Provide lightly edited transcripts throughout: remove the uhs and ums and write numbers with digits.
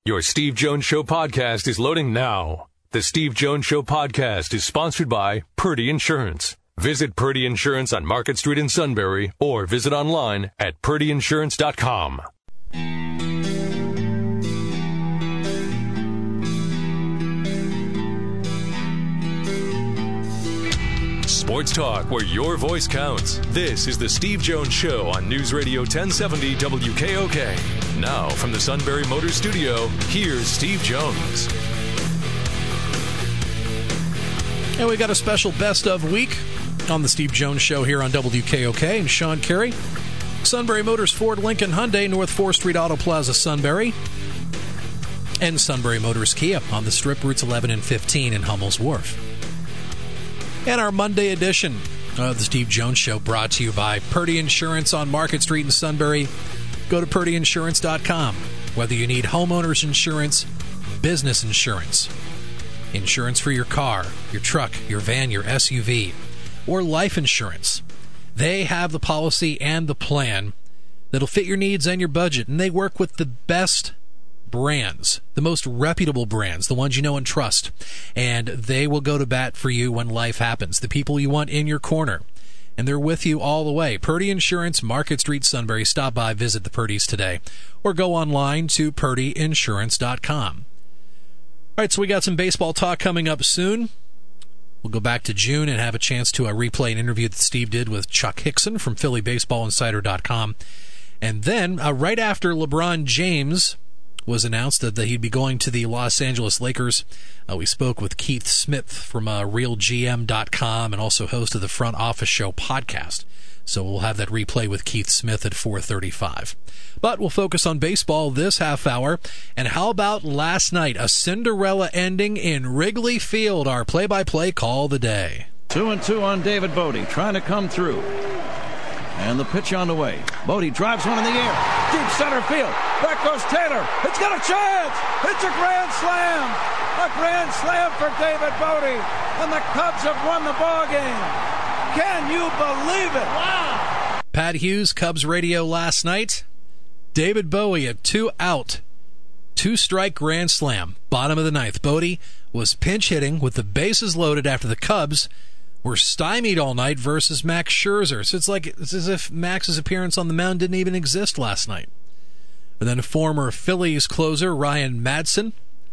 Your Steve Jones Show podcast is loading now. The Steve Jones Show podcast is sponsored by Purdy Insurance. Visit Purdy Insurance on Market Street in Sunbury or visit online at purdyinsurance.com. Sports talk where your voice counts. This is the Steve Jones Show on News Radio 1070 WKOK. Now from the Sunbury Motor Studio, here's Steve Jones. And we got a special best of week on the Steve Jones Show here on WKOK. And Sean Carey, Sunbury Motors, Ford, Lincoln, Hyundai, North 4th Street Auto Plaza, Sunbury. And Sunbury Motors Kia on the Strip, routes 11 and 15 in Hummel's Wharf. And our Monday edition of the Steve Jones Show brought to you by Purdy Insurance on Market Street in Sunbury. Go to purdyinsurance.com. Whether you need homeowners insurance, business insurance, insurance for your car, your truck, your van, your SUV, or life insurance, they have the policy and the plan that'll fit your needs and your budget. And they work with the best brands, the most reputable brands, the ones you know and trust, and they will go to bat for you when life happens, the people you want in your corner, and they're with you all the way. Purdy Insurance, Market Street, Sunbury. Stop by, visit the Purdys today, or go online to purdyinsurance.com. All right, so we got some baseball talk coming up soon. We'll go back to June and have a chance to replay an interview that Steve did with Chuck Hickson from PhillyBaseballInsider.com. And then, right after LeBron James was announced that he'd be going to the Los Angeles Lakers, we spoke with Keith Smith from RealGM.com and also host of the Front Office Show podcast. So we'll have that replay with Keith Smith at 4:35. But we'll focus on baseball this half hour. And how about last night? A Cinderella ending in Wrigley Field. Our play-by-play call of the day. 2-2 on David Bote, trying to come through. And the pitch on the way. Bote drives one in the air. Deep center field. Back goes Taylor. It's got a chance. It's a grand slam. A grand slam for David Bote. And the Cubs have won the ball game. Can you believe it? Wow. Pat Hughes, Cubs radio last night. David Bowie, a 2-out, 2-strike grand slam. Bottom of the ninth. Bote was pinch hitting with the bases loaded after the Cubs were stymied all night versus Max Scherzer. So it's as if Max's appearance on the mound didn't even exist last night. And then former Phillies closer Ryan Madson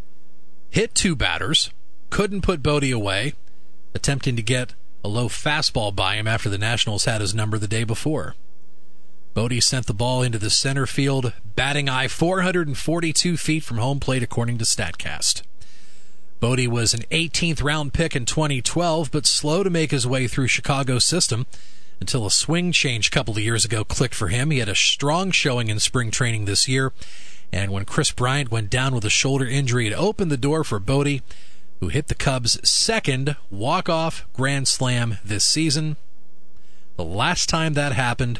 hit two batters, couldn't put Bote away, attempting to get a low fastball by him after the Nationals had his number the day before. Bote sent the ball into the center field, batting eye 442 feet from home plate according to StatCast. Bote was an 18th round pick in 2012, but slow to make his way through Chicago's system until a swing change a couple of years ago clicked for him. He had a strong showing in spring training this year, and when Chris Bryant went down with a shoulder injury, it opened the door for Bote, who hit the Cubs' second walk-off grand slam this season. The last time that happened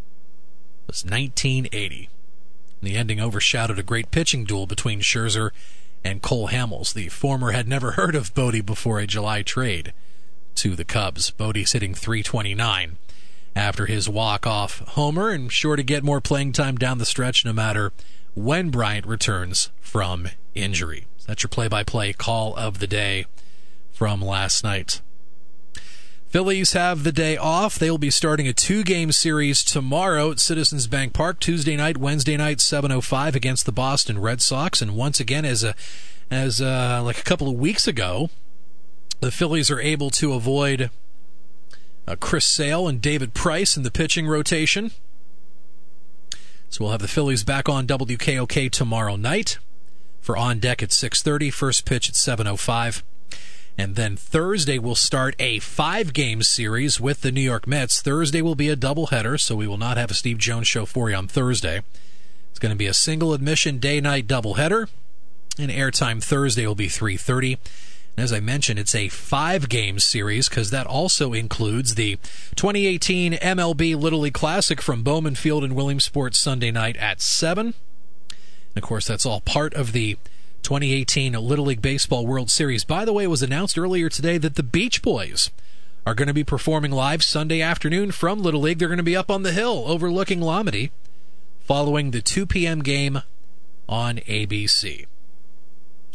was 1980. The ending overshadowed a great pitching duel between Scherzer and Cole Hamels. The former had never heard of Bote before a July trade to the Cubs. Bote's hitting .329 after his walk-off homer and sure to get more playing time down the stretch no matter when Bryant returns from injury. That's your play-by-play call of the day from last night. Phillies have the day off. They will be starting a 2-game series tomorrow at Citizens Bank Park. Tuesday night, Wednesday night, 7:05 against the Boston Red Sox. And once again, as like a couple of weeks ago, the Phillies are able to avoid Chris Sale and David Price in the pitching rotation. So we'll have the Phillies back on WKOK tomorrow night for On Deck at 6:30. First pitch at 7:05. And then Thursday we'll start a 5-game series with the New York Mets. Thursday will be a doubleheader, so we will not have a Steve Jones show for you on Thursday. It's going to be a single admission day-night doubleheader, and airtime Thursday will be 3:30. And as I mentioned, it's a 5-game series because that also includes the 2018 MLB Little League Classic from Bowman Field in Williamsport Sunday night at 7. And of course, that's all part of the 2018 Little League Baseball World Series. By the way, it was announced earlier today that the Beach Boys are going to be performing live Sunday afternoon from Little League. They're going to be up on the hill overlooking Lomity following the 2 p.m. game on ABC.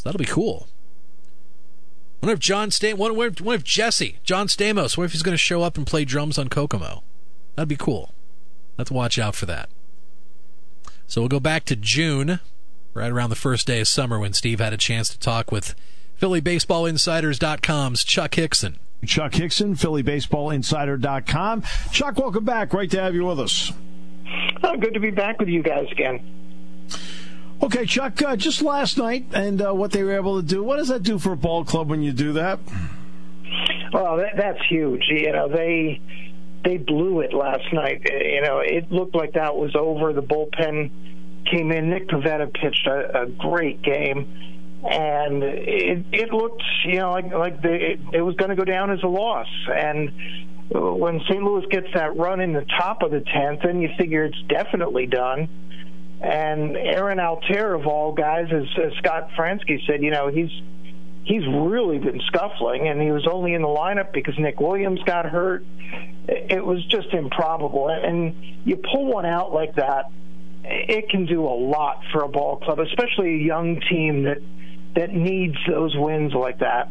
So that'll be cool. Wonder if John Stamos, what if he's going to show up and play drums on Kokomo? That'd be cool. Let's watch out for that. So we'll go back to June, right around the first day of summer, when Steve had a chance to talk with PhillyBaseballInsiders.com's Chuck Hickson. Chuck Hickson, PhillyBaseballInsider.com. Chuck, welcome back. Great to have you with us. Oh, good to be back with you guys again. Okay, Chuck, just last night and what they were able to do. What does that do for a ball club when you do that? Well, that's huge. They blew it last night. It looked like that was over. The bullpen came in. Nick Pivetta pitched a great game, and it looked like it was going to go down as a loss. And when St. Louis gets that run in the top of the 10th, then you figure it's definitely done. And Aaron Altair, of all guys, as Scott Fransky said, he's really been scuffling, and he was only in the lineup because Nick Williams got hurt. It was just improbable. And you pull one out like that, it can do a lot for a ball club, especially a young team that needs those wins like that.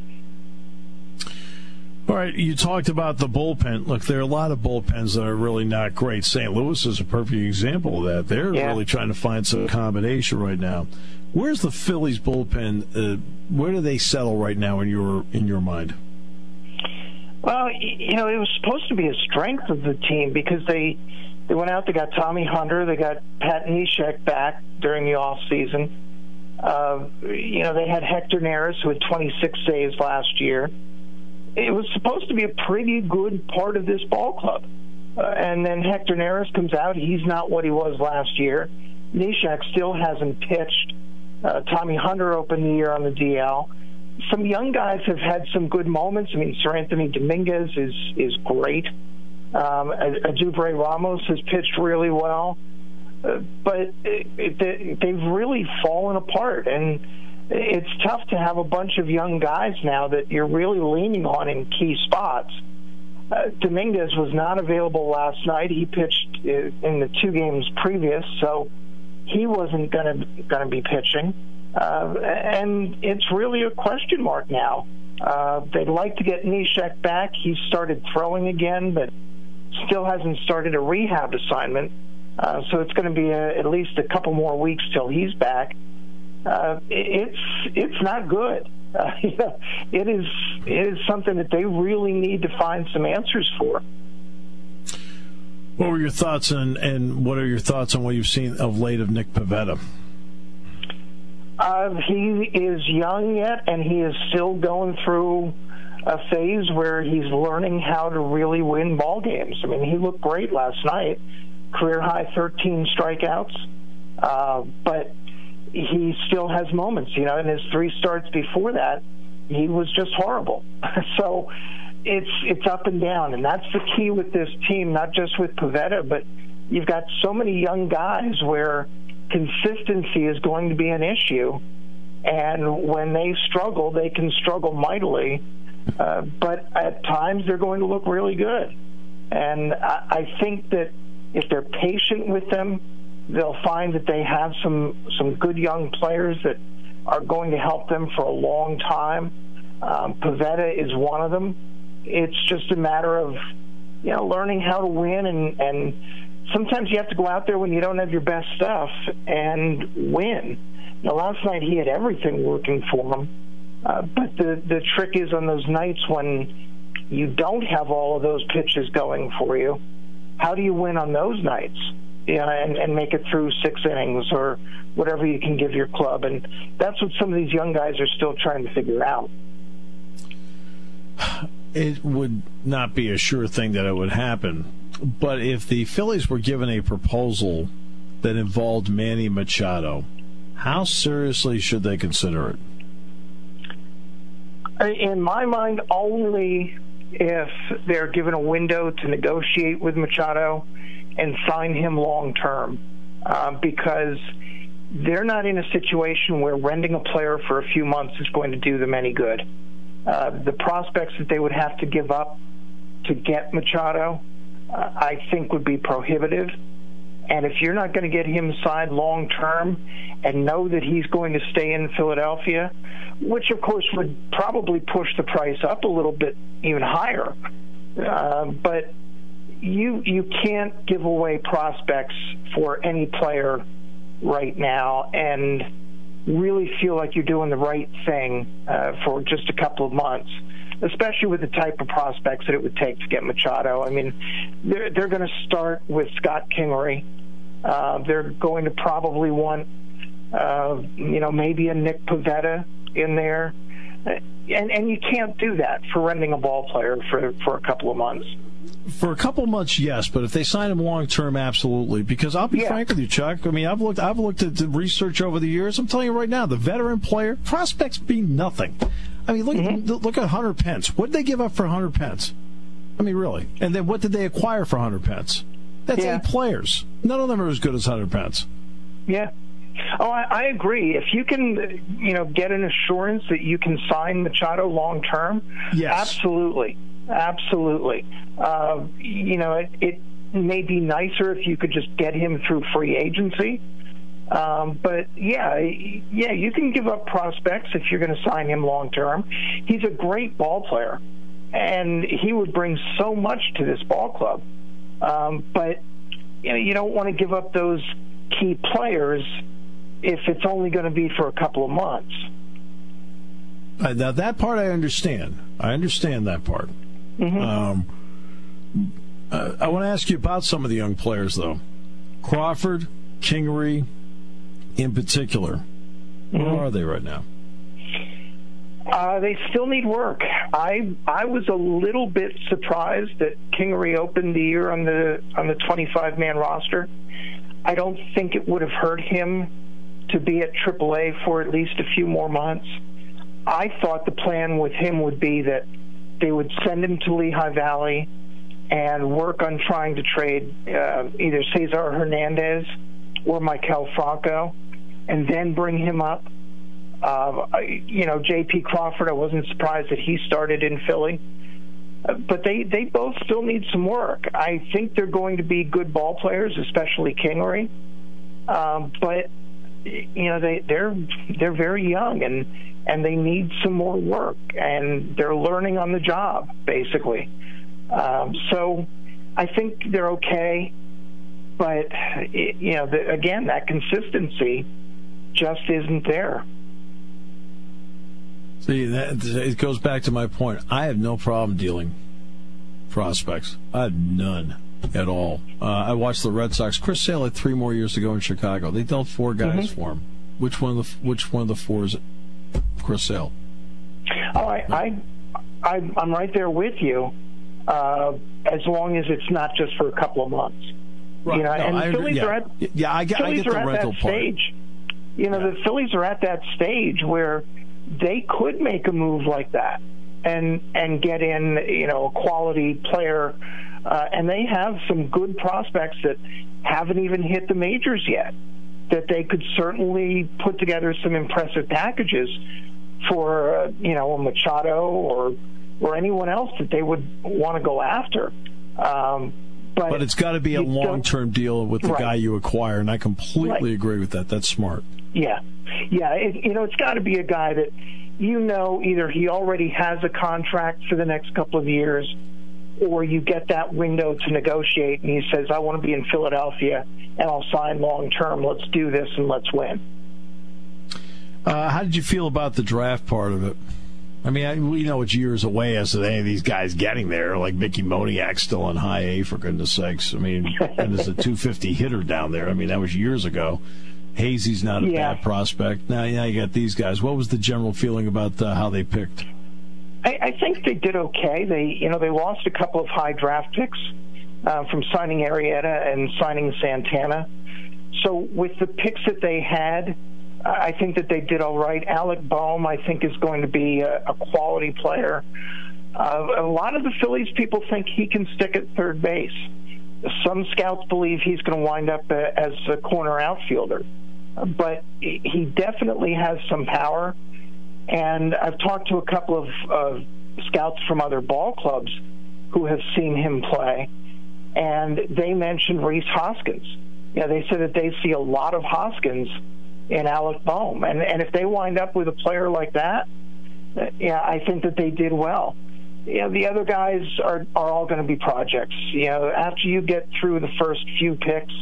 All right, you talked about the bullpen. Look, there are a lot of bullpens that are really not great. St. Louis is a perfect example of that. They're really trying to find some combination right now. Where's the Phillies bullpen? Where do they settle right now in your mind? Well, it was supposed to be a strength of the team because they went out, they got Tommy Hunter, they got Pat Neshek back during the off season. They had Hector Neris, who had 26 saves last year. It was supposed to be a pretty good part of this ball club. And then Hector Neris comes out. He's not what he was last year. Neshek still hasn't pitched. Tommy Hunter opened the year on the DL. Some young guys have had some good moments. I mean, Sir Anthony Dominguez is great. Adubray Ramos has pitched really well. But they've really fallen apart. And it's tough to have a bunch of young guys now that you're really leaning on in key spots. Dominguez was not available last night. He pitched in the 2 games previous, so he wasn't going to be pitching. And it's really a question mark now. They'd like to get Neshek back. He's started throwing again, but still hasn't started a rehab assignment. So it's going to be at least a couple more weeks till he's back. It's not good. It is something that they really need to find some answers for. What were your thoughts and what are your thoughts on what you've seen of late of Nick Pivetta? He is young yet, and he is still going through a phase where he's learning how to really win ball games. I mean, he looked great last night, career high 13 strikeouts, but he still has moments. In his 3 starts before that, he was just horrible. So it's up and down, and that's the key with this team, not just with Pivetta, but you've got so many young guys where consistency is going to be an issue, and when they struggle, they can struggle mightily, but at times they're going to look really good. And I think that if they're patient with them, they'll find that they have some good young players that are going to help them for a long time. Pivetta is one of them. It's just a matter of learning how to win, and sometimes you have to go out there when you don't have your best stuff and win. Now, last night he had everything working for him, but the trick is on those nights when you don't have all of those pitches going for you, how do you win on those nights? And make it through 6 innings or whatever you can give your club. And that's what some of these young guys are still trying to figure out. It would not be a sure thing that it would happen. But if the Phillies were given a proposal that involved Manny Machado, how seriously should they consider it? In my mind, only if they're given a window to negotiate with Machado and sign him long term, because they're not in a situation where renting a player for a few months is going to do them any good. The prospects that they would have to give up to get Machado, I think, would be prohibitive. And if you're not going to get him signed long term and know that he's going to stay in Philadelphia, which of course would probably push the price up a little bit even higher, but you can't give away prospects for any player right now and really feel like you're doing the right thing for just a couple of months, especially with the type of prospects that it would take to get Machado. I mean, they're going to start with Scott Kingery. They're going to probably want, maybe a Nick Pivetta in there. And you can't do that for renting a ball player for a couple of months. For a couple months, yes, but if they sign him long term, absolutely. Because I'll be frank with you, Chuck. I mean, I've looked at the research over the years. I'm telling you right now, the veteran player prospects mean nothing. I mean, look at Hunter Pence. What did they give up for Hunter Pence? I mean, really. And then what did they acquire for Hunter Pence? That's 8 players. None of them are as good as Hunter Pence. Yeah. Oh, I agree. If you can, get an assurance that you can sign Machado long term, yes, absolutely. It may be nicer if you could just get him through free agency. But you can give up prospects if you're going to sign him long term. He's a great ball player, and he would bring so much to this ball club. But you don't want to give up those key players if it's only going to be for a couple of months. Now that part I understand. I understand that part. Mm-hmm. I want to ask you about some of the young players, though. Crawford, Kingery, in particular. Where are they right now? They still need work. I was a little bit surprised that Kingery opened the year on the 25-man roster. I don't think it would have hurt him to be at AAA for at least a few more months. I thought the plan with him would be that they would send him to Lehigh Valley and work on trying to trade either Cesar Hernandez or Maikel Franco, and then bring him up. J.P. Crawford, I wasn't surprised that he started in Philly. But they both still need some work. I think they're going to be good ball players, especially Kingery. But they're very young and they need some more work, and they're learning on the job basically. So I think they're okay, but again, that consistency just isn't there. See, it goes back to my point. I have no problem dealing prospects. I have none at all. I watched the Red Sox. Chris Sale had 3 more years to go in Chicago. They dealt 4 guys for him. Which one of the 4 is it? Chris Sale. Oh, I'm right there with you. As long as it's not just for a couple of months, right. And Phillies are at I get the rental part. Stage. The Phillies are at that stage where they could make a move like that and get in, a quality player, and they have some good prospects that haven't even hit the majors yet, that they could certainly put together some impressive packages for, a Machado or anyone else that they would want to go after. But it's got to be a long-term deal with the guy you acquire, and I completely agree with that. That's smart. Yeah. It's got to be a guy that either he already has a contract for the next couple of years, or you get that window to negotiate, and he says, I want to be in Philadelphia, and I'll sign long-term. Let's do this, and let's win. How did you feel about the draft part of it? I mean, we know it's years away as to any of these guys getting there, like Mickey Moniak's still on high A, for goodness sakes. I mean, and there's a 250 hitter down there. I mean, that was years ago. Hazy's not a bad prospect. Now you got these guys. What was the general feeling about how they picked? I think they did okay. They lost a couple of high draft picks from signing Arrieta and signing Santana. So with the picks that they had, I think that they did all right. Alec Boehm, I think, is going to be a quality player. A lot of the Phillies people think he can stick at third base. Some scouts believe he's going to wind up as a corner outfielder. But he definitely has some power. And I've talked to a couple of scouts from other ball clubs, who have seen him play, and they mentioned Rhys Hoskins they said that they see a lot of Hoskins in Alec Bohm. And if they wind up with a player like that, I think that they did well. The other guys are all going to be projects. After you get through the first few picks,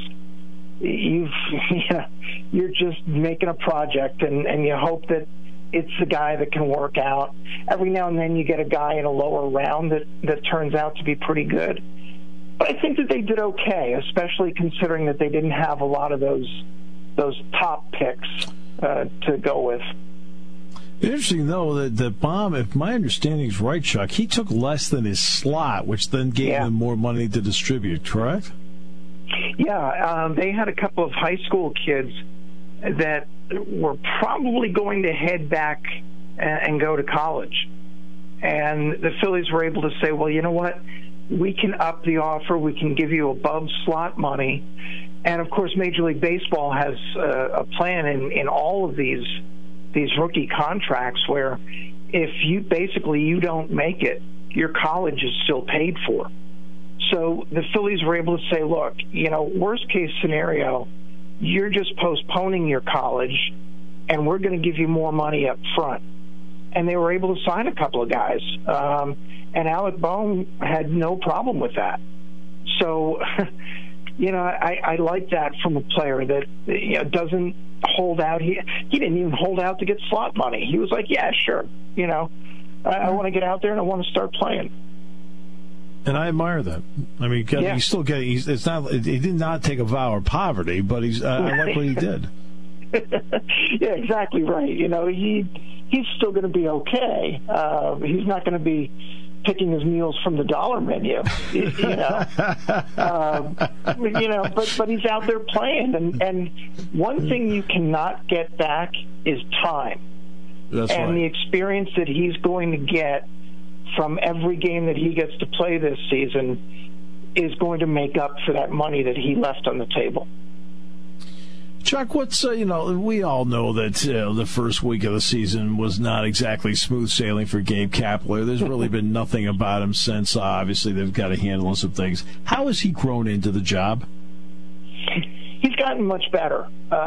you're just making a project, and you hope that it's the guy that can work out. Every now and then you get a guy in a lower round that turns out to be pretty good. But I think that they did okay, especially considering that they didn't have a lot of those top picks to go with. Interesting, though, that Bohm, if my understanding is right, Chuck, he took less than his slot, which then gave him more money to distribute, correct? Yeah, they had a couple of high school kids that were probably going to head back and go to college. And the Phillies were able to say, well, you know what? We can up the offer. We can give you above slot money. And, of course, Major League Baseball has a plan in all of these rookie contracts where if you don't make it, your college is still paid for. So the Phillies were able to say, look, worst case scenario, you're just postponing your college, and we're going to give you more money up front. And they were able to sign a couple of guys. And Alec Bohm had no problem with that. So, I like that from a player that doesn't hold out. He didn't even hold out to get slot money. He was like, yeah, sure. I want to get out there and I want to start playing. And I admire that. I mean, he's still getting. It's not. He did not take a vow of poverty, but I like what he did. Yeah, exactly right. He's still going to be okay. He's not going to be picking his meals from the dollar menu. But he's out there playing. And one thing you cannot get back is time. That's and right. The experience that he's going to get from every game that he gets to play this season is going to make up for that money that he left on the table. Chuck, we all know that the first week of the season was not exactly smooth sailing for Gabe Kapler. There's really been nothing about him since. Obviously, they've got a handle on some things. How has he grown into the job? He's gotten much better.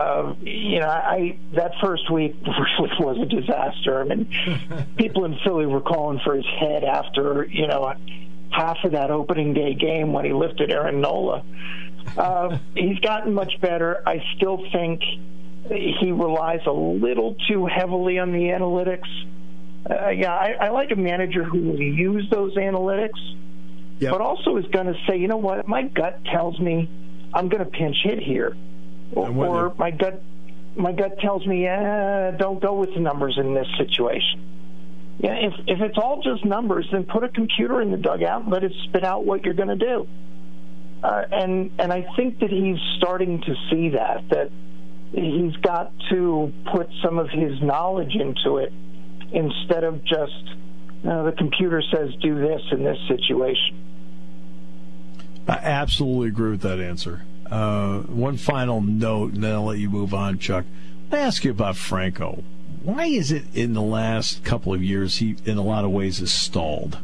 That first week really was a disaster. I mean, people in Philly were calling for his head after, half of that opening day game when he lifted Aaron Nola. He's gotten much better. I still think he relies a little too heavily on the analytics. I like a manager who will use those analytics, but also is going to say, you know what, my gut tells me I'm going to pinch hit here, or my gut tells me, don't go with the numbers in this situation. Yeah, if it's all just numbers, then put a computer in the dugout and let it spit out what you're going to do. And I think that he's starting to see that he's got to put some of his knowledge into it instead of just the computer says do this in this situation. I absolutely agree with that answer. One final note, and then I'll let you move on, Chuck. I ask you about Franco. Why is it in the last couple of years he, in a lot of ways, has stalled?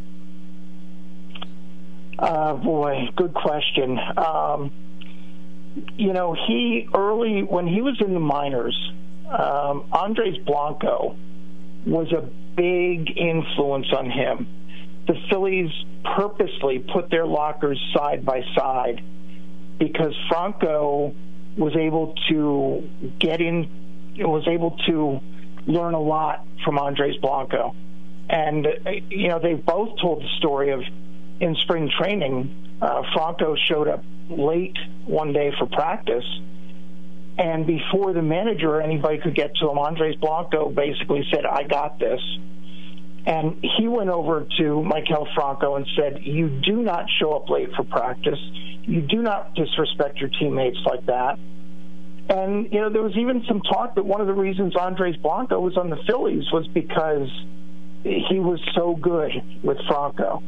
Boy, good question. When he was in the minors, Andres Blanco was a big influence on him. The Phillies purposely put their lockers side by side because Franco was able to learn a lot from Andres Blanco. And, they both told the story of in spring training, Franco showed up late one day for practice, and before the manager or anybody could get to him, Andres Blanco basically said, I got this. And he went over to Maikel Franco and said, you do not show up late for practice. You do not disrespect your teammates like that. And, there was even some talk that one of the reasons Andres Blanco was on the Phillies was because he was so good with Franco.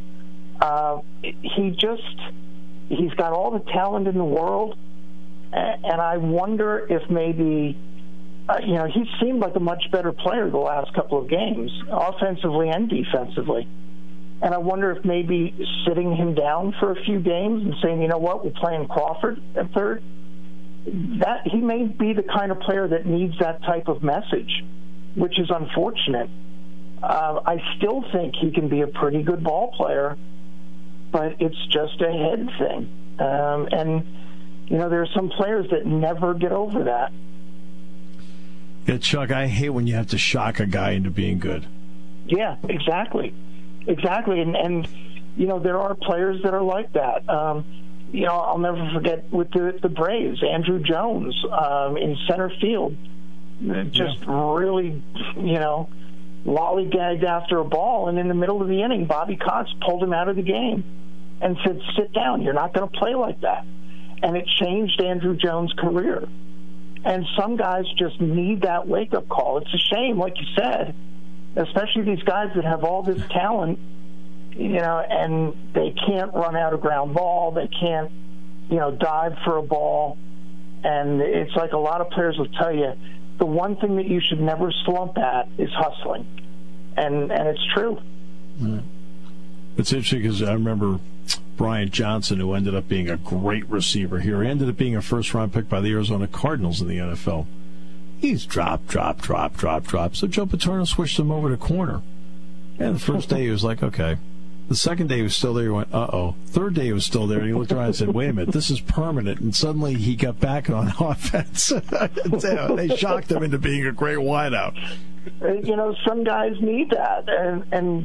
He's got all the talent in the world, and I wonder if maybe, he seemed like a much better player the last couple of games, offensively and defensively. And I wonder if maybe sitting him down for a few games and saying, you know what, we're playing Crawford at third, that he may be the kind of player that needs that type of message, which is unfortunate. I still think he can be a pretty good ball player, but it's just a head thing. And, there are some players that never get over that. Yeah, Chuck, I hate when you have to shock a guy into being good. Yeah, exactly. And there are players that are like that. I'll never forget with the Braves, Andrew Jones in center field, just really, lollygagged after a ball, and in the middle of the inning, Bobby Cox pulled him out of the game and said, "Sit down, you're not going to play like that." And it changed Andrew Jones' career. And some guys just need that wake-up call. It's a shame, like you said, especially these guys that have all this talent, and they can't run out a ground ball, they can't, dive for a ball. And it's like a lot of players will tell you, the one thing that you should never slump at is hustling. And it's true. It's interesting because I remember Bryant Johnson, who ended up being a great receiver here, ended up being a first-round pick by the Arizona Cardinals in the NFL. He's drop. So Joe Paterno switched him over to corner. And the first day he was like, okay. The second day he was still there. He went, uh-oh. Third day he was still there. And he looked around and said, wait a minute, this is permanent. And suddenly he got back on offense. They shocked him into being a great wideout. Some guys need that. And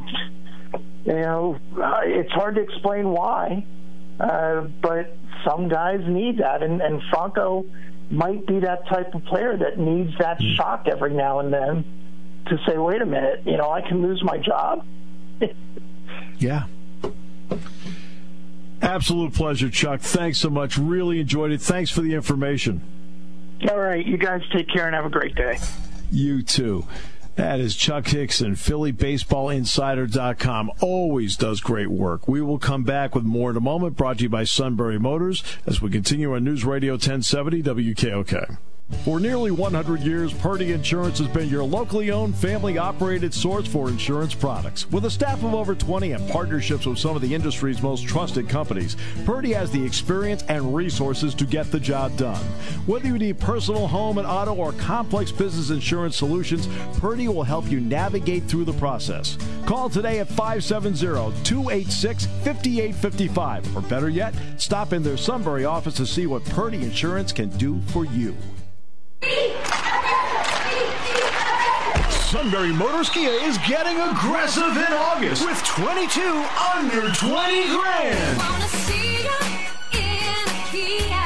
it's hard to explain why. But some guys need that. And Franco might be that type of player that needs that shock every now and then to say, wait a minute, I can lose my job. Yeah. Absolute pleasure, Chuck. Thanks so much. Really enjoyed it. Thanks for the information. All right. You guys take care and have a great day. You too. That is Chuck Hixon, PhillyBaseballInsider.com. Always does great work. We will come back with more in a moment, brought to you by Sunbury Motors, as we continue on News Radio 1070 WKOK. For nearly 100 years, Purdy Insurance has been your locally owned, family-operated source for insurance products. With a staff of over 20 and partnerships with some of the industry's most trusted companies, Purdy has the experience and resources to get the job done. Whether you need personal, home, and auto, or complex business insurance solutions, Purdy will help you navigate through the process. Call today at 570-286-5855. Or better yet, stop in their Sunbury office to see what Purdy Insurance can do for you. Sunbury Motors Kia is getting aggressive in August with 22 under 20 grand. Wanna see ya in a Kia.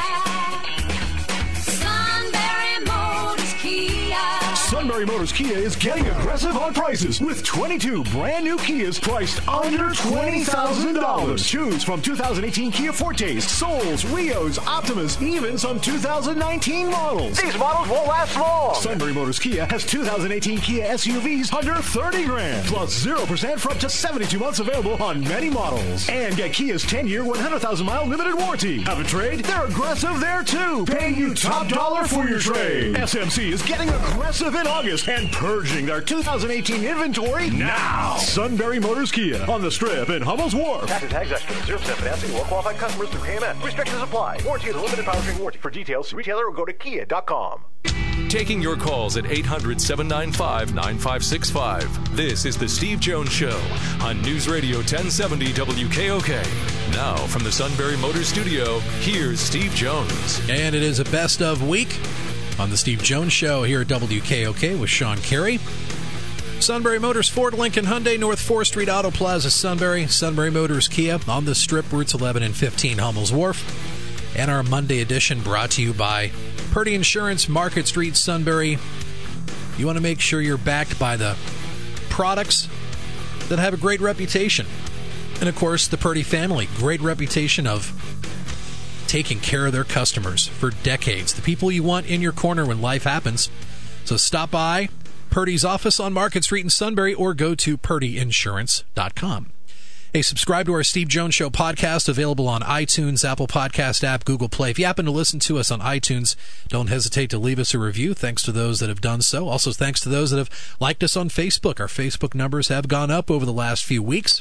Sunbury Motors Kia. Sunbury Motors Kia is getting aggressive on prices with 22 brand new Kias priced under $20,000. Choose from 2018 Kia Fortes, Souls, Rios, Optimas, even some 2019 models. These models won't last long. Sunbury Motors Kia has 2018 Kia SUVs under 30 grand, plus 0% for up to 72 months available on many models. And get Kia's 10-year, 100,000-mile limited warranty. Have a trade? They're aggressive there too. Paying you top dollar for your trade. SMC is getting aggressive in August and purging their 2018 inventory now. Sunbury Motors Kia on the Strip in Hummel's Wharf. Tax and tags extra. 0% financing. All qualified customers through KMN. Restrictions apply. Warranty and limited powertrain warranty. For details, see retailer or go to kia.com. Taking your calls at 800-795-9565. This is the Steve Jones Show on News Radio 1070 WKOK. Now from the Sunbury Motors Studio, here's Steve Jones. And it is a best of week on the Steve Jones Show here at WKOK with Sean Carey. Sunbury Motors, Ford, Lincoln, Hyundai, North 4th Street, Auto Plaza, Sunbury. Sunbury Motors, Kia on the Strip, routes 11 and 15, Hummel's Wharf. And our Monday edition brought to you by Purdy Insurance, Market Street, Sunbury. You want to make sure you're backed by the products that have a great reputation. And, of course, the Purdy family, great reputation of taking care of their customers for decades. The people you want in your corner when life happens. So stop by Purdy's office on Market Street in Sunbury or go to PurdyInsurance.com. Hey, subscribe to our Steve Jones Show podcast, available on iTunes, Apple Podcast app, Google Play. If you happen to listen to us on iTunes, don't hesitate to leave us a review. Thanks to those that have done so. Also, thanks to those that have liked us on Facebook. Our Facebook numbers have gone up over the last few weeks.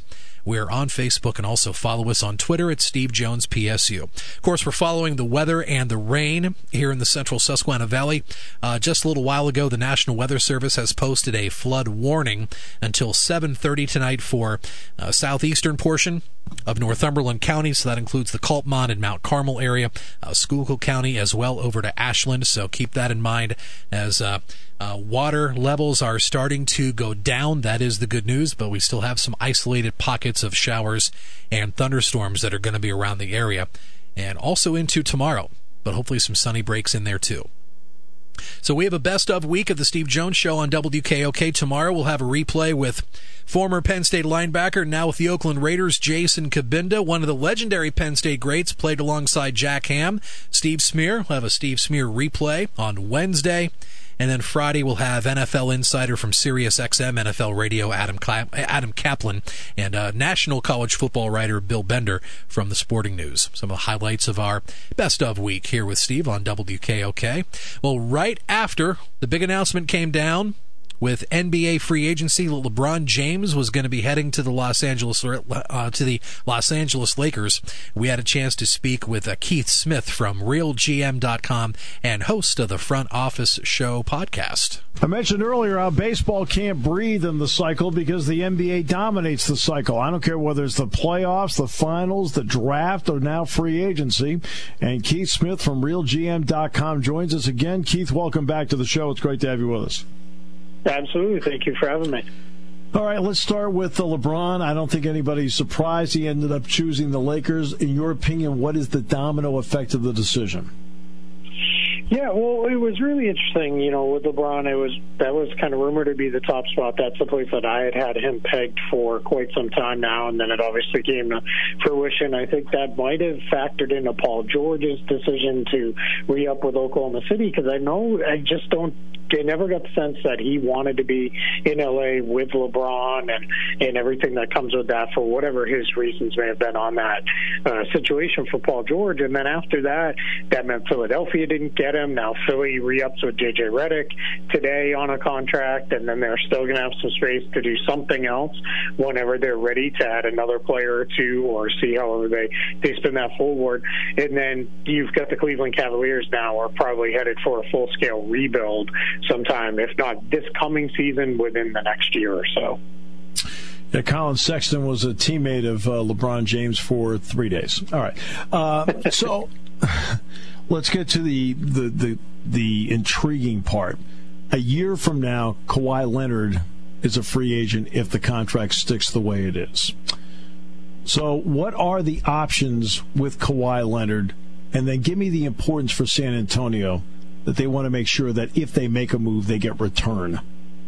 We're on Facebook, and also follow us on Twitter at Steve Jones PSU. Of course, we're following the weather and the rain here in the central Susquehanna Valley. Just a little while ago, the National Weather Service has posted a flood warning until 7:30 tonight for southeastern portion of Northumberland County, so that includes the Coltmont and Mount Carmel area, Schuylkill County as well over to Ashland, so keep that in mind as water levels are starting to go down. That is the good news, but we still have some isolated pockets of showers and thunderstorms that are going to be around the area, and also into tomorrow, but hopefully some sunny breaks in there too. So we have a best of week of the Steve Jones Show on WKOK. Tomorrow we'll have a replay with former Penn State linebacker, now with the Oakland Raiders, Jason Kabinda, one of the legendary Penn State greats, played alongside Jack Ham. Steve Smear, we'll have a Steve Smear replay on Wednesday. And then Friday we'll have NFL insider from SiriusXM NFL Radio, Adam Kaplan, and national college football writer Bill Bender from the Sporting News. Some of the highlights of our best of week here with Steve on WKOK. Well, right after the big announcement came down with NBA free agency, LeBron James was going to be heading to the Los Angeles Lakers. We had a chance to speak with Keith Smith from RealGM.com and host of the Front Office Show podcast. I mentioned earlier how baseball can't breathe in the cycle because the NBA dominates the cycle. I don't care whether it's the playoffs, the finals, the draft, or now free agency. And Keith Smith from RealGM.com joins us again. Keith, welcome back to the show. It's great to have you with us. Absolutely. Thank you for having me. All right, let's start with LeBron. I don't think anybody's surprised he ended up choosing the Lakers. In your opinion, what is the domino effect of the decision? Yeah, well, it was really interesting, with LeBron. That was kind of rumored to be the top spot. That's the place that I had him pegged for quite some time now, and then it obviously came to fruition. I think that might have factored into Paul George's decision to re-up with Oklahoma City, because I never got the sense that he wanted to be in L.A. with LeBron and everything that comes with that, for whatever his reasons may have been on that situation for Paul George. And then after that meant Philadelphia didn't get him. Now Philly re-ups with J.J. Redick today on a contract, and then they're still going to have some space to do something else whenever they're ready to add another player or two, or see however they spin that forward. And then you've got the Cleveland Cavaliers now are probably headed for a full-scale rebuild sometime, if not this coming season, within the next year or so. Yeah, Colin Sexton was a teammate of LeBron James for 3 days. All right. So let's get to the intriguing part. A year from now, Kawhi Leonard is a free agent if the contract sticks the way it is. So what are the options with Kawhi Leonard? And then give me the importance for San Antonio that they want to make sure that if they make a move, they get return.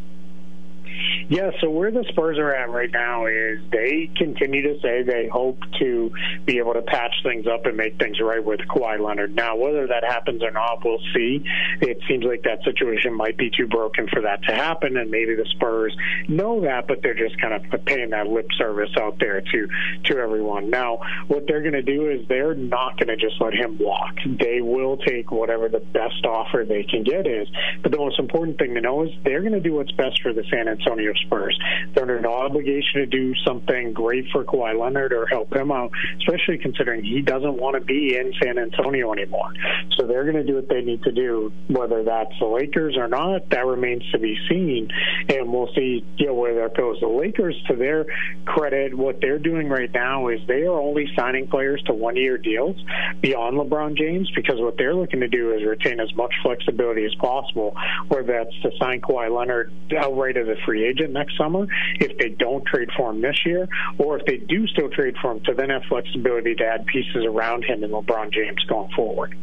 Yeah, so where the Spurs are at right now is they continue to say they hope to be able to patch things up and make things right with Kawhi Leonard. Now, whether that happens or not, we'll see. It seems like that situation might be too broken for that to happen, and maybe the Spurs know that, but they're just kind of paying that lip service out there to everyone. Now, what they're going to do is they're not going to just let him walk. They will take whatever the best offer they can get is. But the most important thing to know is they're going to do what's best for the San Antonio Spurs. They're under no obligation to do something great for Kawhi Leonard or help him out, especially considering he doesn't want to be in San Antonio anymore. So they're going to do what they need to do, whether that's the Lakers or not. That remains to be seen, and we'll see where that goes. The Lakers, to their credit, what they're doing right now is they are only signing players to one-year deals beyond LeBron James, because what they're looking to do is retain as much flexibility as possible, whether that's to sign Kawhi Leonard outright as a free agent next summer if they don't trade for him this year, or if they do still trade for him, to then have flexibility to add pieces around him and LeBron James going forward.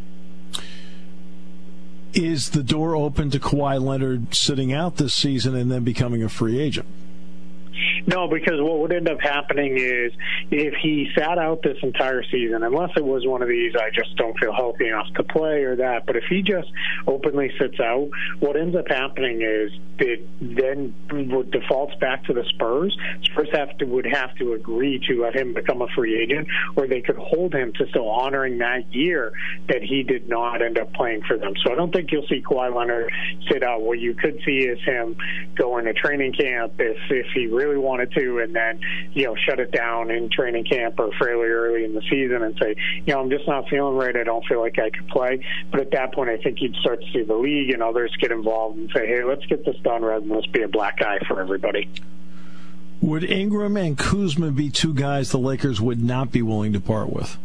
Is the door open to Kawhi Leonard sitting out this season and then becoming a free agent? No, because what would end up happening is if he sat out this entire season, unless it was one of these, I just don't feel healthy enough to play or that, but if he just openly sits out, what ends up happening is it then defaults back to the Spurs. Spurs would have to agree to have him become a free agent, or they could hold him to still honoring that year that he did not end up playing for them. So I don't think you'll see Kawhi Leonard sit out. What you could see is him go into training camp if he really wanted to, and then shut it down in training camp or fairly early in the season and say, I'm just not feeling right. I don't feel like I could play. But at that point, I think you'd start to see the league and others get involved and say, hey, let's get this done rather than let's be a black eye for everybody. Would Ingram and Kuzma be two guys the Lakers would not be willing to part with?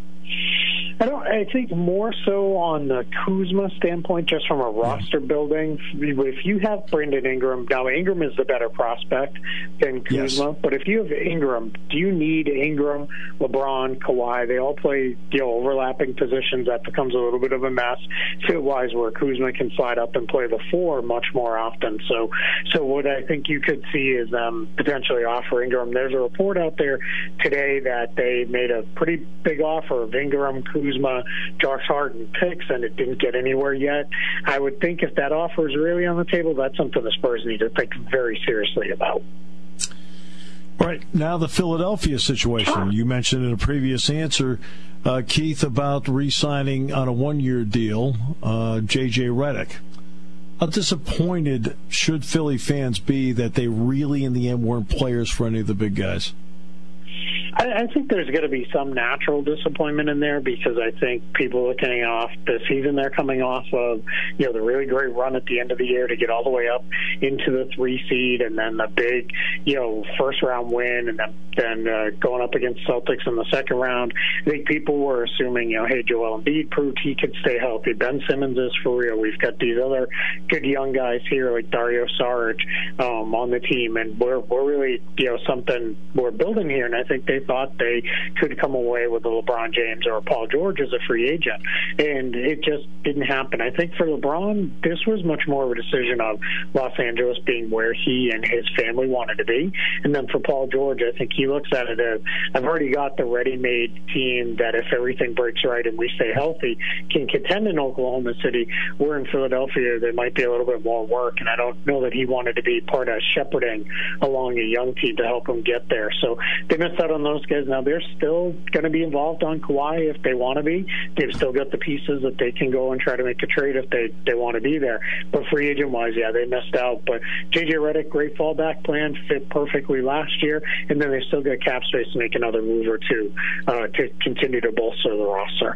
I think more so on the Kuzma standpoint, just from a roster building. If you have Brandon Ingram, now Ingram is the better prospect than Kuzma, yes. But if you have Ingram, do you need Ingram, LeBron, Kawhi? They all play overlapping positions. That becomes a little bit of a mess fit-wise, where Kuzma can slide up and play the 4 much more often. So what I think you could see is potentially offer Ingram. There's a report out there today that they made a pretty big offer of Ingram, Kuzma, Josh Hart, and picks, and it didn't get anywhere yet. I would think if that offer is really on the table, that's something the Spurs need to think very seriously about. All right, now the Philadelphia situation. You mentioned in a previous answer, Keith, about re-signing on a 1-year deal, J.J. Redick. How disappointed should Philly fans be that they really, in the end, weren't players for any of the big guys? I think there's going to be some natural disappointment in there, because I think people looking off the season they're coming off of, the really great run at the end of the year to get all the way up into the 3 seed, and then the big, first round win, and then going up against Celtics in the second round. I think people were assuming, hey, Joel Embiid proved he could stay healthy. Ben Simmons is for real. We've got these other good young guys here like Dario Saric on the team, and we're really, something we're building here, and I think they thought they could come away with a LeBron James or a Paul George as a free agent, and it just didn't happen. I think for LeBron, this was much more of a decision of Los Angeles being where he and his family wanted to be, and then for Paul George, I think he looks at it as, I've already got the ready-made team that if everything breaks right and we stay healthy, can contend in Oklahoma City. We're in Philadelphia, there might be a little bit more work, and I don't know that he wanted to be part of shepherding along a young team to help him get there. So they missed out on those guys. Now they're still going to be involved on Kawhi if they want to be. They've still got the pieces that they can go and try to make a trade if they want to be there. But free agent wise, they missed out. But J.J. Redick, great fallback plan, fit perfectly last year, and then they still got cap space to make another move or two to continue to bolster the roster.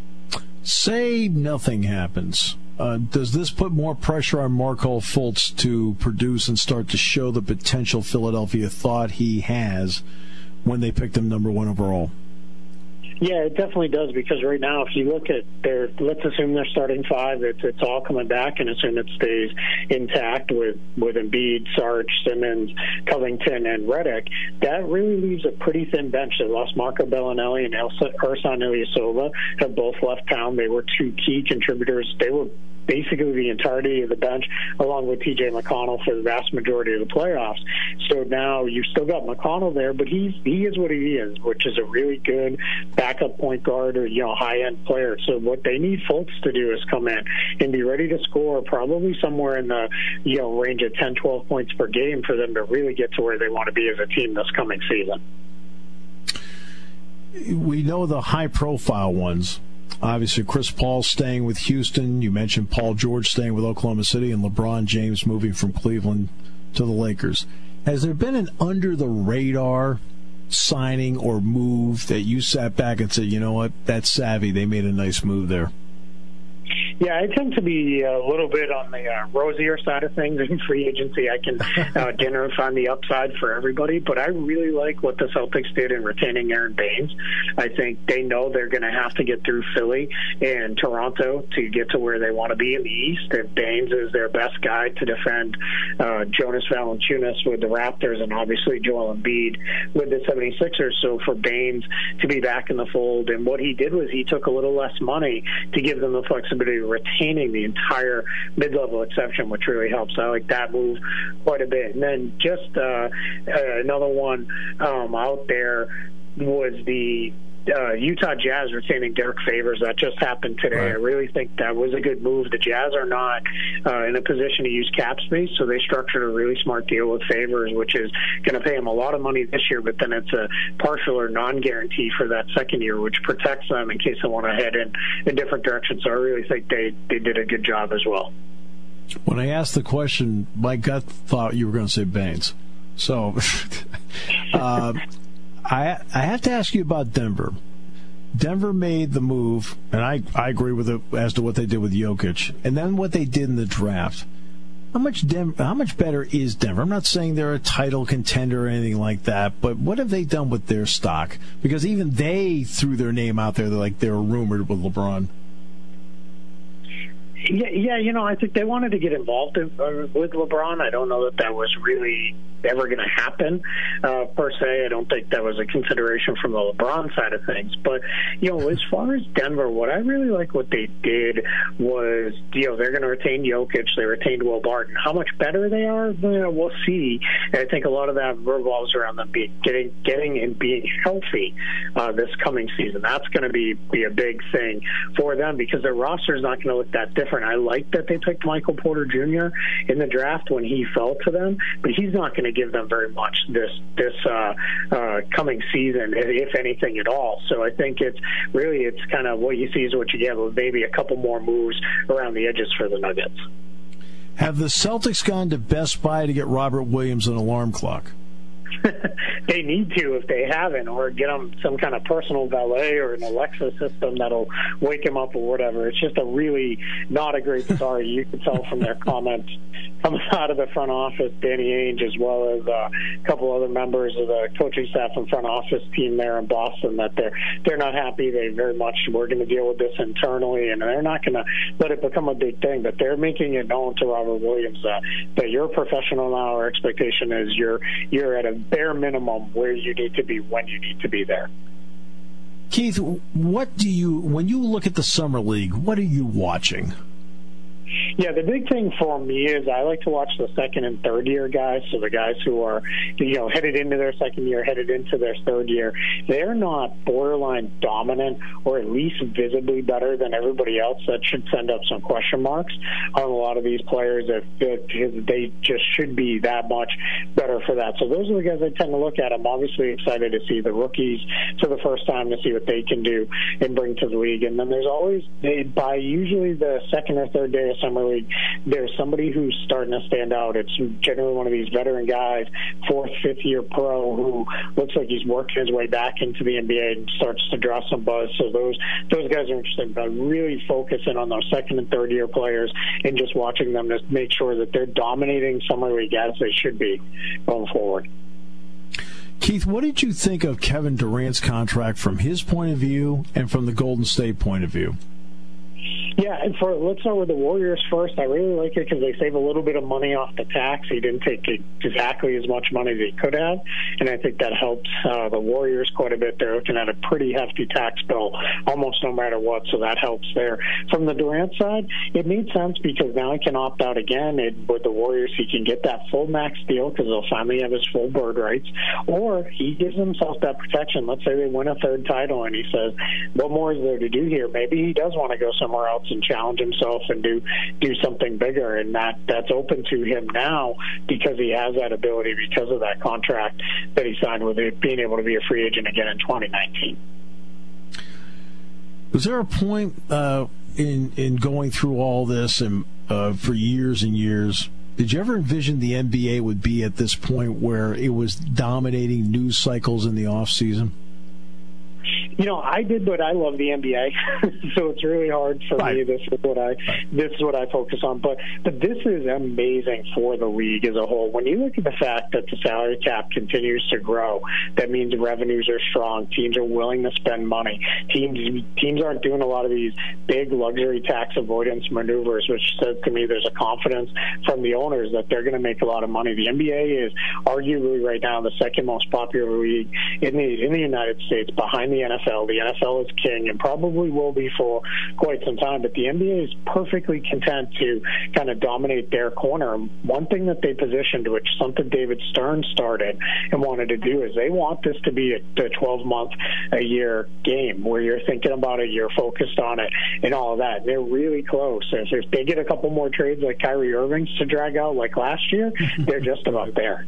Say nothing happens. Does this put more pressure on Markelle Fultz to produce and start to show the potential Philadelphia thought he has when they picked him number 1 overall? Yeah, it definitely does, because right now, if you look at let's assume they're starting 5, it's all coming back, and assume it stays intact with Embiid, Sarge, Simmons, Covington, and Redick. That really leaves a pretty thin bench. They lost Marco Bellinelli and Ersan Ilyasova, have both left town. They were 2 key contributors. They were basically the entirety of the bench, along with T.J. McConnell for the vast majority of the playoffs. So now you've still got McConnell there, but he is what he is, which is a really good backup point guard or high-end player. So what they need Fultz to do is come in and be ready to score probably somewhere in the range of 10, 12 points per game for them to really get to where they want to be as a team this coming season. We know the high-profile ones. Obviously, Chris Paul staying with Houston. You mentioned Paul George staying with Oklahoma City, and LeBron James moving from Cleveland to the Lakers. Has there been an under-the-radar signing or move that you sat back and said, you know what, that's savvy, they made a nice move there? Yeah, I tend to be a little bit on the rosier side of things. In free agency, I can generally find the upside for everybody, but I really like what the Celtics did in retaining Aaron Baines. I think they know they're going to have to get through Philly and Toronto to get to where they want to be in the East, and Baines is their best guy to defend Jonas Valanciunas with the Raptors, and obviously Joel Embiid with the 76ers. So for Baines to be back in the fold, and what he did was he took a little less money to give them the flexibility of retaining the entire mid-level exception, which really helps. I like that move quite a bit. And then just another one out there was the Utah Jazz retaining Derek Favors, that just happened today. Right. I really think that was a good move. The Jazz are not in a position to use cap space, so they structured a really smart deal with Favors, which is going to pay him a lot of money this year, but then it's a partial or non-guarantee for that second year, which protects them in case they want to head in different directions. So I really think they did a good job as well. When I asked the question, my gut thought you were going to say Baines. So I have to ask you about Denver. Denver made the move, and I agree with it as to what they did with Jokic, and then what they did in the draft. How much better is Denver? I'm not saying they're a title contender or anything like that, but what have they done with their stock? Because even they threw their name out there. They were rumored with LeBron. Yeah, I think they wanted to get involved with LeBron. I don't know that was really ever going to happen, per se. I don't think that was a consideration from the LeBron side of things. But, as far as Denver, what I really like what they did was, they're going to retain Jokic. They retained Will Barton. How much better they are, we'll see. And I think a lot of that revolves around them getting and being healthy this coming season. That's going to be a big thing for them because their roster is not going to look that different. I like that they picked Michael Porter Jr. in the draft when he fell to them, but he's not going to give them very much this coming season, if anything at all. So I think it's kind of what you see is what you get, with maybe a couple more moves around the edges for the Nuggets. Have the Celtics gone to Best Buy to get Robert Williams an alarm clock? They need to if they haven't, or get them some kind of personal valet or an Alexa system that'll wake him up or whatever. It's just a really not a great story. You can tell from their comments coming out of the front office, Danny Ainge, as well as a couple other members of the coaching staff and front office team there in Boston, that they're not happy. They very much, we're going to deal with this internally, and they're not going to let it become a big thing. But they're making it known to Robert Williams that you're a professional now. Our expectation is you're at a bare minimum where you need to be when you need to be there. Keith, when you look at the Summer League, what are you watching? Yeah, the big thing for me is I like to watch the second and third year guys. So the guys who are, headed into their second year, headed into their third year, they're not borderline dominant or at least visibly better than everybody else. That should send up some question marks on a lot of these players if they just should be that much better for that. So those are the guys I tend to look at. I'm obviously excited to see the rookies for the first time, to see what they can do and bring to the league. And then there's always, by usually the second or third day of Summer League, there's somebody who's starting to stand out. It's generally one of these veteran guys, fourth, fifth-year pro, who looks like he's working his way back into the NBA and starts to draw some buzz. So those guys are interesting, but really focusing on those second and third-year players and just watching them to make sure that they're dominating Summer League as they should be going forward. Keith, what did you think of Kevin Durant's contract from his point of view and from the Golden State point of view? Yeah, and let's start with the Warriors first. I really like it because they save a little bit of money off the tax. He didn't take exactly as much money as he could have, and I think that helps the Warriors quite a bit. They're looking at a pretty hefty tax bill almost no matter what, so that helps there. From the Durant side, it made sense because now he can opt out again. With the Warriors, he can get that full max deal because they'll finally have his full bird rights, or he gives himself that protection. Let's say they win a third title, and he says, what more is there to do here? Maybe he does want to go somewhere else and challenge himself and do something bigger, and that's open to him now because he has that ability because of that contract that he signed with it, being able to be a free agent again in 2019. Was there a point in going through all this and for years and years, did you ever envision the NBA would be at this point where it was dominating news cycles in the off season? I did, but I love the NBA, so it's really hard for me. This is what I focus on. But this is amazing for the league as a whole. When you look at the fact that the salary cap continues to grow, that means revenues are strong. Teams are willing to spend money. Teams aren't doing a lot of these big luxury tax avoidance maneuvers, which says to me there's a confidence from the owners that they're going to make a lot of money. The NBA is arguably right now the second most popular league in the United States, behind the NFL NFL. The NFL is king and probably will be for quite some time, but the NBA is perfectly content to kind of dominate their corner. One thing that they positioned, which is something David Stern started and wanted to do, is they want this to be a 12-month-a-year game where you're thinking about it, you're focused on it, and all of that. They're really close. If they get a couple more trades like Kyrie Irving's to drag out like last year, they're just about there.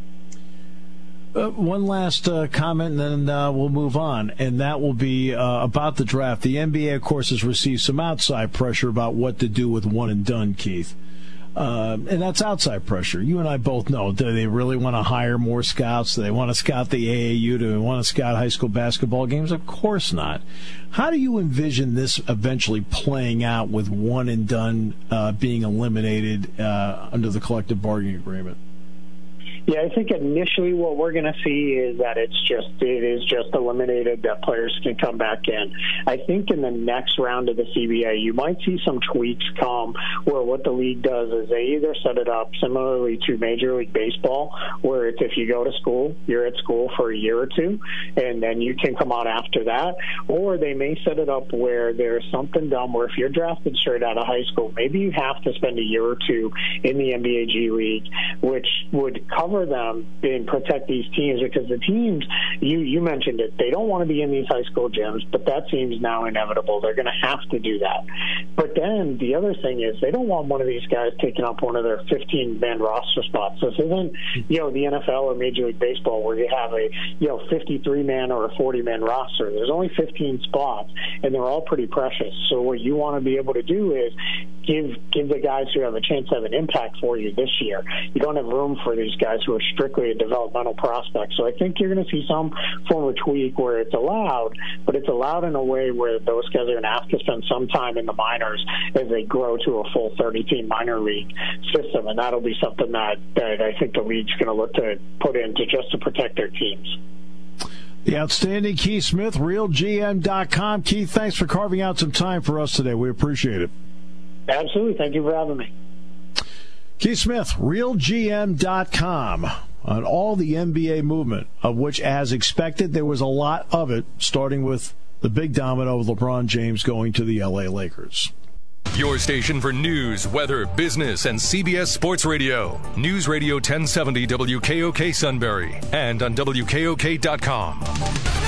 One last comment, and then we'll move on, and that will be about the draft. The NBA, of course, has received some outside pressure about what to do with one and done, Keith. And that's outside pressure. You and I both know. Do they really want to hire more scouts? Do they want to scout the AAU? Do they want to scout high school basketball games? Of course not. How do you envision this eventually playing out with one and done being eliminated under the collective bargaining agreement? Yeah, I think initially what we're going to see is that it is just eliminated, that players can come back in. I think in the next round of the CBA, you might see some tweaks come where what the league does is they either set it up similarly to Major League Baseball, where it's if you go to school, you're at school for a year or two, and then you can come out after that, or they may set it up where there's something dumb where if you're drafted straight out of high school, maybe you have to spend a year or two in the NBA G League, which would cover them and protect these teams, because the teams, you mentioned it, they don't want to be in these high school gyms, but that seems now inevitable. They're going to have to do that. But then the other thing is they don't want one of these guys taking up one of their 15-man roster spots. This isn't, the NFL or Major League Baseball where you have a 53-man or a 40-man roster. There's only 15 spots, and they're all pretty precious. So what you want to be able to do is give the guys who have a chance to have an impact for you this year. You don't have room for these guys who are strictly a developmental prospect. So I think you're going to see some form of tweak where it's allowed, but it's allowed in a way where those guys are going to have to spend some time in the minors as they grow to a full 30-team minor league system, and that'll be something that I think the league's going to look to put in just to protect their teams. The outstanding Keith Smith, RealGM.com. Keith, thanks for carving out some time for us today. We appreciate it. Absolutely. Thank you for having me. Keith Smith, RealGM.com, on all the NBA movement, of which, as expected, there was a lot of it, starting with the big domino of LeBron James going to the L.A. Lakers. Your station for news, weather, business, and CBS Sports Radio. News Radio 1070 WKOK Sunbury and on WKOK.com.